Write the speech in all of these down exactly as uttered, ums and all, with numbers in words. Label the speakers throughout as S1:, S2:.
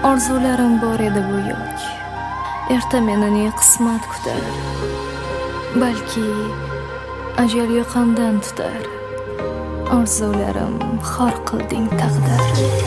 S1: Orzularim bor edi bu yo'q. Erta meni ne qismat kutar. Balki ajal yoqamdan tutar. Orzularim xor qilding taqdir.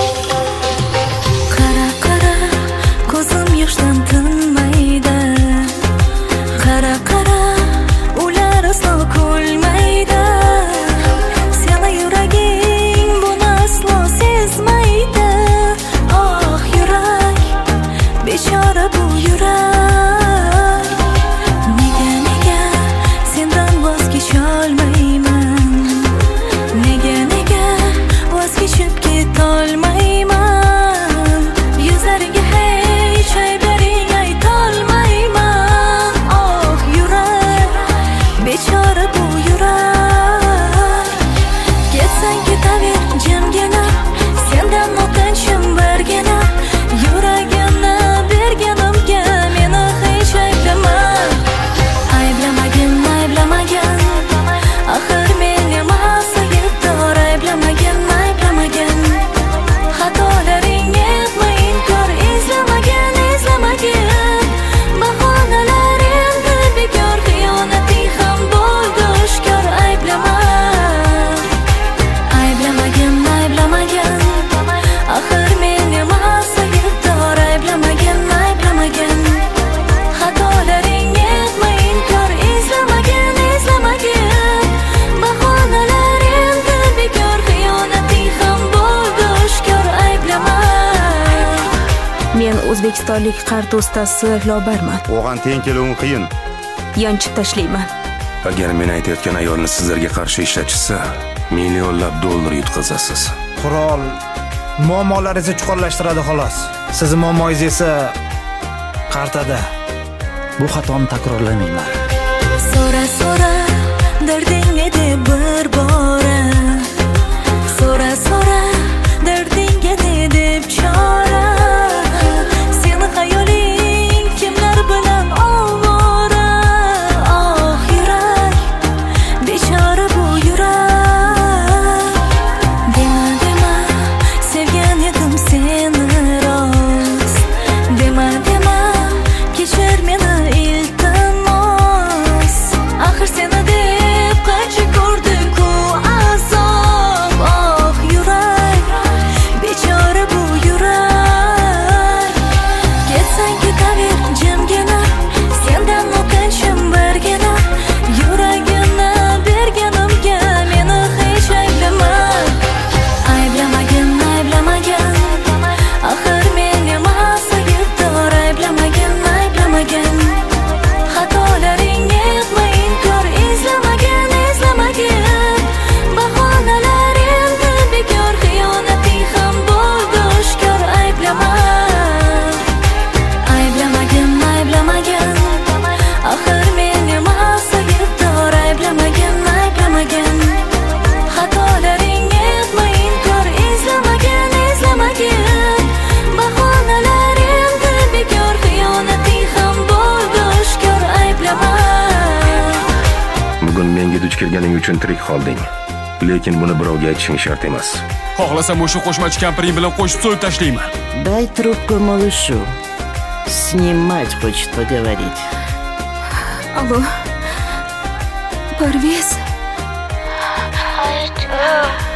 S1: Qara qara ko'zim yoshdan tinmaydi. Qara qara ular aslo kulmaydi. Seni yuraging buni aslo sezmaydi. Oh yurak, bechora bu yurak. Nega nega sendan voz kecholmayman? Nega nega voz kechib ketolmayman? Yuzlaringga hech ayblaring aytolmayman. Oh yurak, bechora bu yurak. Ketsang ketaver jimgina, sendan notinchim birgina. Yuragimni berganimga meni hech ayblama. Ayblamagin, ayblamagin, axir men emas aybdor. Ayblamagin, ayblamagin, xatolaring yetma inkor. Izlamagin, izlamagin, bahonalar endi bekor. Xiyonating ham bo'ldi oshkor. Ayblama, ayblamagin, ayblamagin, axir men emas aybdor. Ayblamagin, ayblamagin, xatolaring yetma inkor. Izlamagin, izlamagin, bahonalar endi bekor. Xiyonating ham bo'ldi oshkor. Ayblama. Men o'zbekistonlik qarz ustasi Lobarman.
S2: O'g'an teng keluvim qiyin.
S1: Yonchib tashlayman.
S3: Agar men aytayotgan ayolni sizlarga qarshi ishlatishsa, millionlab dollar yutqazasiz.
S4: Qurol muammolaringizni chuqurlashtiradi xolos. Sizning muammoingiz esa qartada. Bu xatoni takrorlamayman.
S1: So'ra so'ra dardingga deb bir bora. So'ra so'ra dardingga deb chora. Seni xayoling kimlar bilan ovora. Oh yurak, bechora bu yurak. Dema dema sevgan edim seni rost. Dema dema kechir meni iltimos. Axir seni deb qancha ko'rdik-ku azob. Oh yurak, bechora bu yurak. Ketsang ketaver jimgina, sendan notinchim birgina. Yuragimni berganimga meni hech ayblama. Ayblamagin, ayblamagin, axir men emas aybdor. Ayblamagin, ayblamagin, xatolaring yetma inkor. Izlamagin, izlamagin, bahonalar endi bekor. Xiyonating ham bo'ldi oshkor. Ayblama, ayblamagin, ayblamagin, axir men emas aybdor. Ayblamagin, ayblamagin, xatolaring yetma inkor. Izlamagin, izlamagin, bahonalar endi bekor. Xiyonating ham bo'ldi oshkor. Ayblama.
S3: Bugun menga duch kelganing uchun tirik qolding. Lekin buni birovga aytishing shart emas.
S5: Xohlasam o'sha qo'shmachi kampiring bilan qo'shib so'l tashlayman.
S6: Дай трубку малышу. С ним мать хочет поговорить.
S1: Алло, Parvez.
S7: Aytib